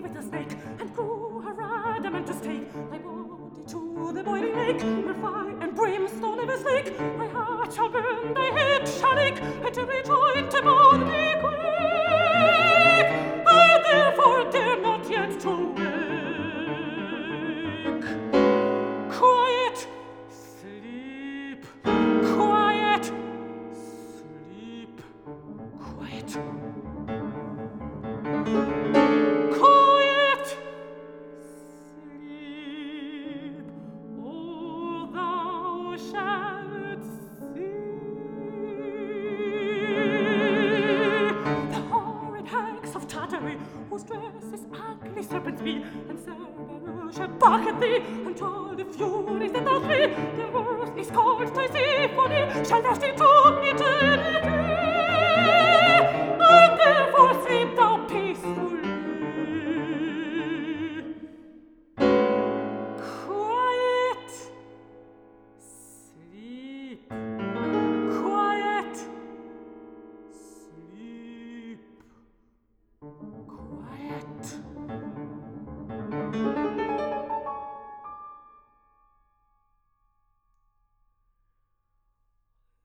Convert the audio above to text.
with a snake, and grew her adamant stake. Thy body to the boiling lake, where fire and brimstone ever slake. Thy heart shall burn, thy head shall ache, and every joint about thee quake. I therefore dare not yet to wake. Quiet, sleep, quiet, sleep, quiet. Quiet, sleep, oh, thou shalt see. The horrid hags of Tartary, whose dress is ugly serpents be, and Cerberus shall bark at thee, and all the furies that thou flee, their worst is called Tisiphone, shall dash thee to it